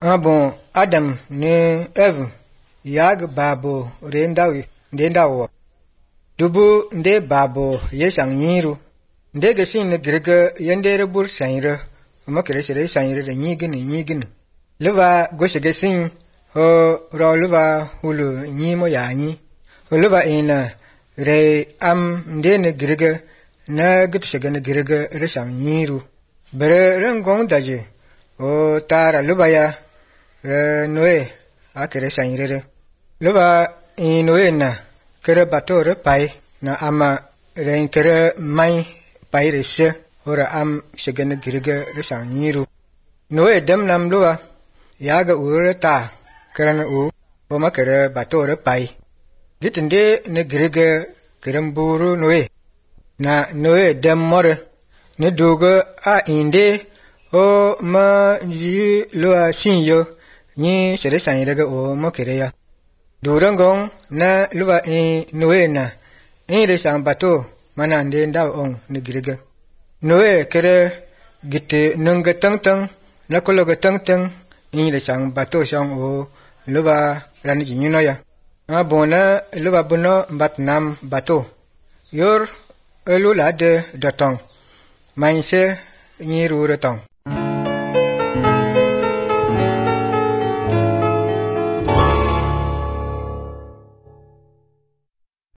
Bon, Adam ne Eve yag babo rendawi ndendawo dubu nde babo yesang nyiru nde gesin ne grega yendere bur sanyre makere sere sanyre de nyigin leva goshe gesin ho ro leva hulu nyimo yanyi ho leva ina re am nde ne grega na gitshege ne grega resang nyiru bere rengong daje o tara leva ya noe akere sanyre leva noe na kere batore pai na ama ren kere mai pai rese ora am shigene girge resang nyiru noe dem nam leva yaga ure ta kere na o makere batore pai gitinde ne girge keremburu noe na noe dem more ne dogo a inde o ma ji lo sinyo ni sere sanyre o makere ya durangong na luwa noe na re sang bato mana nde nda ong ne girga noe kere gite nunga tang na kologa tang re sang bato sang o luwa rani jinyino ya bona luwa bono batnam bato yor elula de dotong mainse ni ru retong